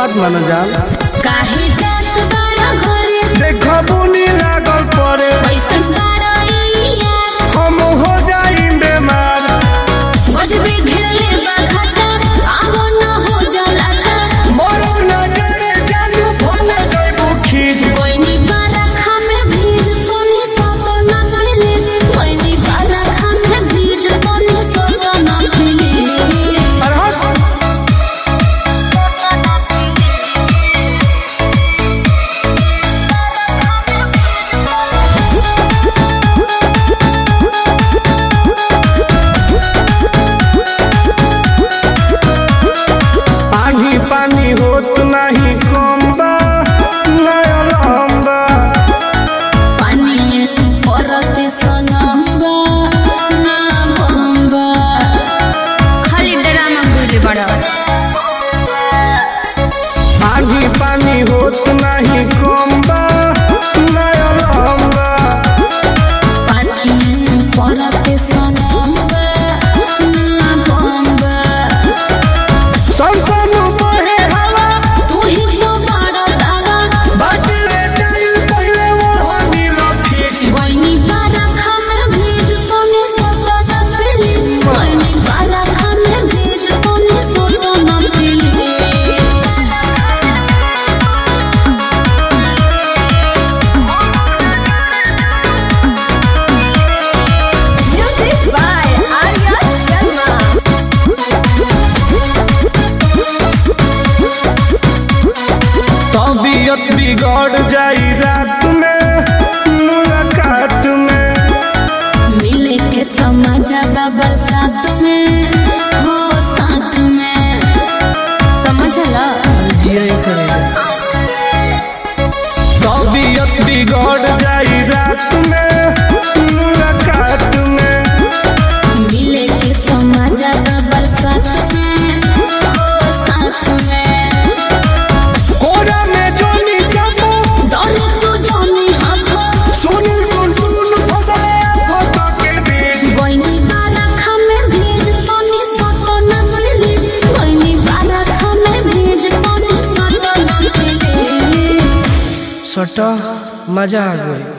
बात माना जाल काहे जात बारा घरे देखो बुनी लागल पड़े पैसा साराइया हम हो जाई बेमार बजबे घेरले बाखता आवो न हो जलाता मरो न जाने जानू भोले जाइबू खीर कोइनी बारा खामे भीज कोनी सपना मिले कोइनी बारा खामे भीज कोनी सपना मिले पानी होत नहीं कम बा नया लंबा पानी परते सनंगा ना बंगा खाली ड्रामा गुली बड़ा पानी होत नहीं कम बा नया लंबा पानी परते सनंगा ना बंगा संसन बहे हवा तू ही तो बड़ा दादा बाटले जाइल पहिले वो नील फीच कोइनी बारा खामे भीज कोनी सपना प्लीज कोइनी बारा खामे भीज कोनी सपना please Music by Arya Sharma. तबीयत बिगड़ जाई रात में मुलाकात में मिले के तो मजा बा बरसात में हो साथ में समझला जिया करेगा तबीयत बिगड़ जाई रात में मुलाकात में मिले के तो मजा बा बरसात में हो साथ में कोरा में जोनी जाबो डोले तू जोनी हाथ सोनी टुन फसले फोटो के बीच कोइनी बारा खामे भीज कोनी सपना प्लीज कोइनी बारा खामे भीज कोनी सपना प्लीज सटा मजा आ गई।